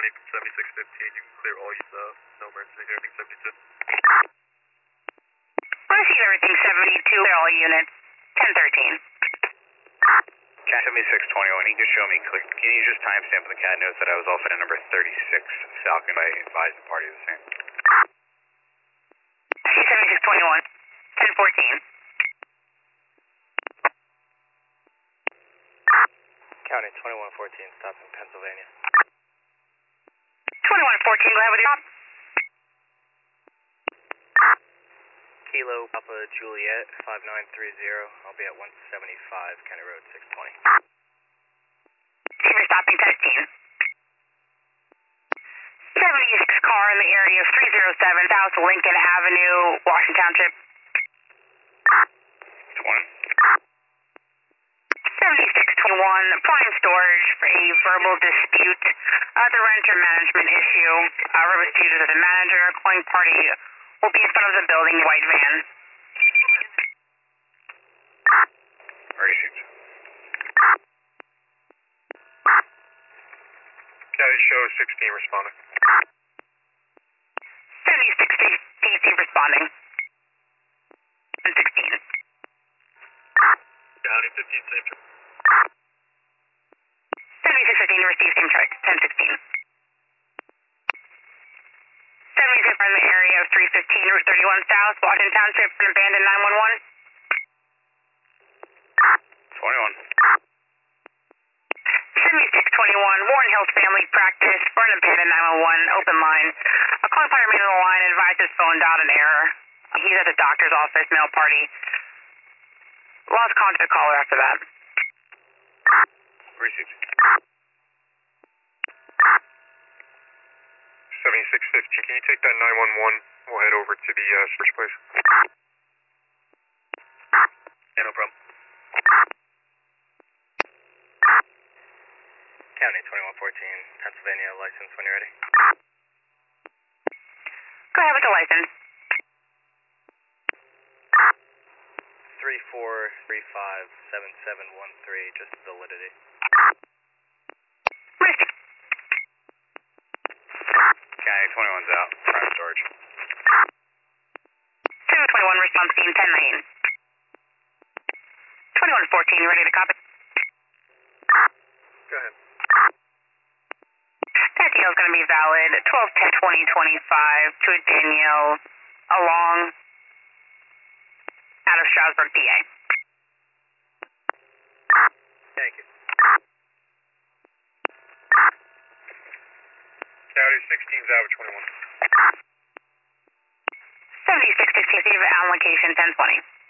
1020, 7615, you can clear all no emergency here, I think 72. Receive everything, 72, clear all units, 1013. Cat 7621, can you just show me, can you just timestamp in the cat notes that I was also at number 36 Falcon by advising party of the same? C7621, 1014. County 2114, stop in Pennsylvania. 2114, go ahead with your stop. Kilo Papa Juliet 5930, I'll be at 175 County Road 620. Receiver stopping 1015. 76 car in the area of 307 South Lincoln Avenue, Washington Township. 20. 7621, prime storage for a verbal dispute. The renter management issue. Verbal dispute is with the manager. Calling party will be in front of the building, white van. Received. County show 16 responding. 76 DC responding. 1016. County 15 same trip. 7615 receive same track, 1016. 76 in the area of 315 Route 31 South, Washington Township, an abandoned 911. 21. 7621, Warren Hills Family Practice for an abandoned 911, open line. A calling party remains on the line, advised his phone dialed an error. He's at the doctor's office, mail party. Lost contact caller after that. Received. 7615, can you take that 911? We'll head over to the search place. Yeah, no problem. County 2114, Pennsylvania, license when you're ready. Go ahead with the license. 34357713, just validity. Receive. County 21's out. Prime storage. 721 response team 1019. 2114, you ready to copy? Go ahead. That deal is going to be valid 12/10/2025 to a Danielle along out of Stroudsburg, PA. Thank you. County 16's out with 21. 7616, receive on location 1020.